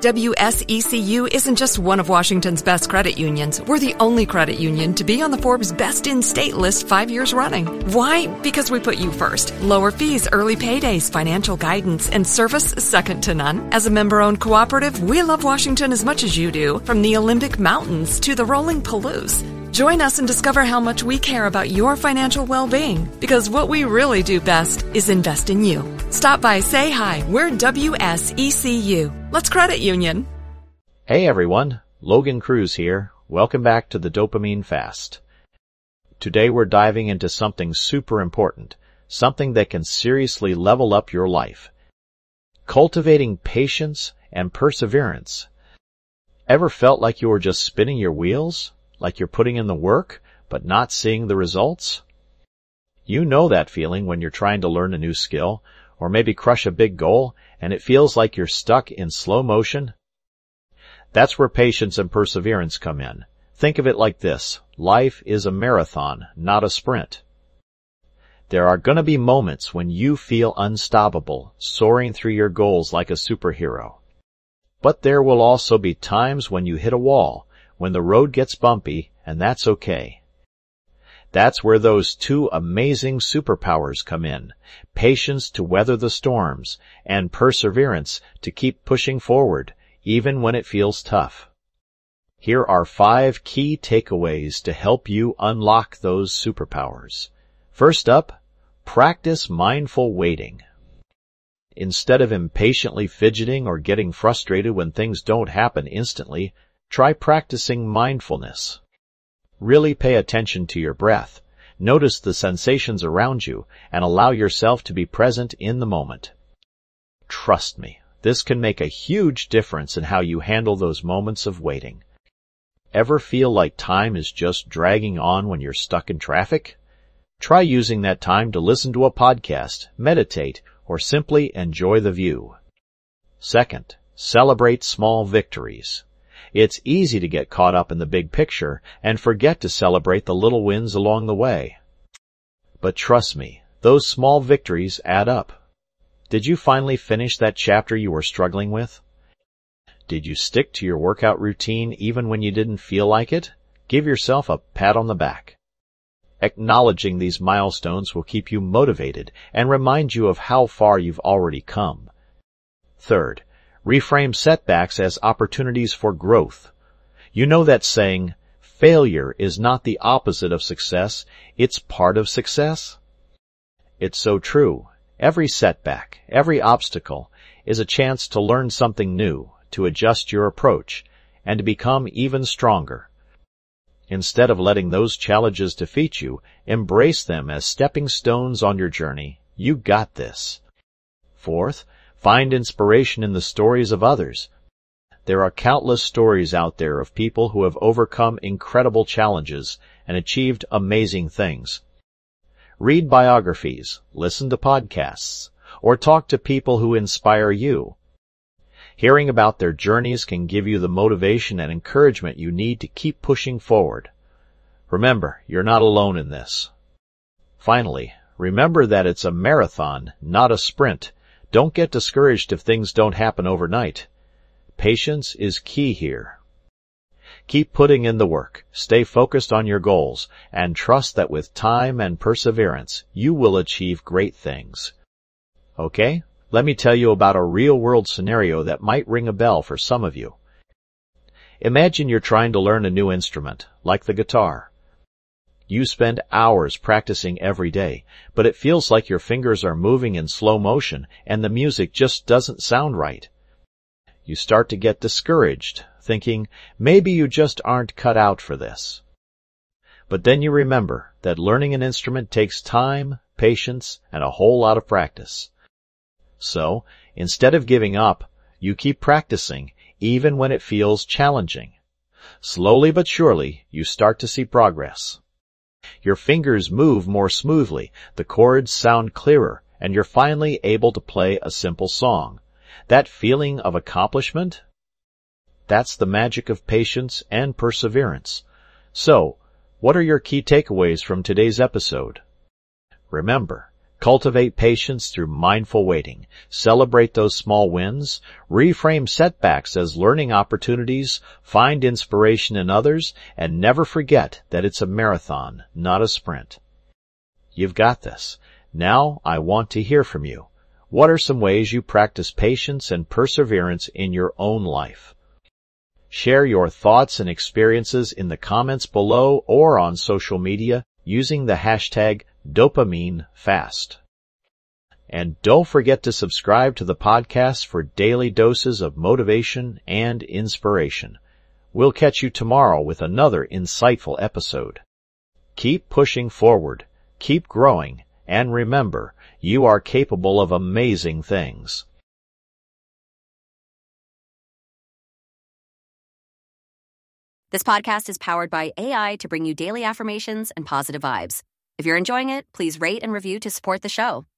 WSECU isn't just one of Washington's best credit unions. We're the only credit union to be on the Forbes Best in State list 5 years running. Why? Because we put you first. Lower fees, early paydays, financial guidance, and service second to none. As a member-owned cooperative, we love Washington as much as you do, from the Olympic Mountains to the rolling Palouse. Join us and discover how much we care about your financial well-being, because what we really do best is invest in you. Stop by, say hi. We're WSECU. Let's credit union. Hey everyone, Logan Cruz here. Welcome back to the Dopamine Fast. Today we're diving into something super important, something that can seriously level up your life. Cultivating patience and perseverance. Ever felt like you were just spinning your wheels? Like you're putting in the work, but not seeing the results? You know that feeling when you're trying to learn a new skill, or maybe crush a big goal, and it feels like you're stuck in slow motion? That's where patience and perseverance come in. Think of it like this. Life is a marathon, not a sprint. There are going to be moments when you feel unstoppable, soaring through your goals like a superhero. But there will also be times when you hit a wall, when the road gets bumpy, and that's okay. That's where those two amazing superpowers come in. Patience to weather the storms, and perseverance to keep pushing forward, even when it feels tough. Here are 5 key takeaways to help you unlock those superpowers. First up, practice mindful waiting. Instead of impatiently fidgeting or getting frustrated when things don't happen instantly, try practicing mindfulness. Really pay attention to your breath. Notice the sensations around you and allow yourself to be present in the moment. Trust me, this can make a huge difference in how you handle those moments of waiting. Ever feel like time is just dragging on when you're stuck in traffic? Try using that time to listen to a podcast, meditate, or simply enjoy the view. Second, celebrate small victories. It's easy to get caught up in the big picture and forget to celebrate the little wins along the way. But trust me, those small victories add up. Did you finally finish that chapter you were struggling with? Did you stick to your workout routine even when you didn't feel like it? Give yourself a pat on the back. Acknowledging these milestones will keep you motivated and remind you of how far you've already come. Third, reframe setbacks as opportunities for growth. You know that saying, failure is not the opposite of success, it's part of success? It's so true. Every setback, every obstacle, is a chance to learn something new, to adjust your approach, and to become even stronger. Instead of letting those challenges defeat you, embrace them as stepping stones on your journey. You got this. Fourth, find inspiration in the stories of others. There are countless stories out there of people who have overcome incredible challenges and achieved amazing things. Read biographies, listen to podcasts, or talk to people who inspire you. Hearing about their journeys can give you the motivation and encouragement you need to keep pushing forward. Remember, you're not alone in this. Finally, remember that it's a marathon, not a sprint. Don't get discouraged if things don't happen overnight. Patience is key here. Keep putting in the work, stay focused on your goals, and trust that with time and perseverance, you will achieve great things. Okay, let me tell you about a real-world scenario that might ring a bell for some of you. Imagine you're trying to learn a new instrument, like the guitar. You spend hours practicing every day, but it feels like your fingers are moving in slow motion and the music just doesn't sound right. You start to get discouraged, thinking maybe you just aren't cut out for this. But then you remember that learning an instrument takes time, patience, and a whole lot of practice. So, instead of giving up, you keep practicing, even when it feels challenging. Slowly but surely, you start to see progress. Your fingers move more smoothly, the chords sound clearer, and you're finally able to play a simple song. That feeling of accomplishment? That's the magic of patience and perseverance. So, what are your key takeaways from today's episode? Remember, Cultivate patience through mindful waiting. Celebrate those small wins. Reframe setbacks as learning opportunities. Find inspiration in others. And never forget that it's a marathon, not a sprint. You've got this. Now I want to hear from you. What are some ways you practice patience and perseverance in your own life? Share your thoughts and experiences in the comments below or on social media using the hashtag DopamineFast. And don't forget to subscribe to the podcast for daily doses of motivation and inspiration. We'll catch you tomorrow with another insightful episode. Keep pushing forward, keep growing, and remember, you are capable of amazing things. This podcast is powered by AI to bring you daily affirmations and positive vibes. If you're enjoying it, please rate and review to support the show.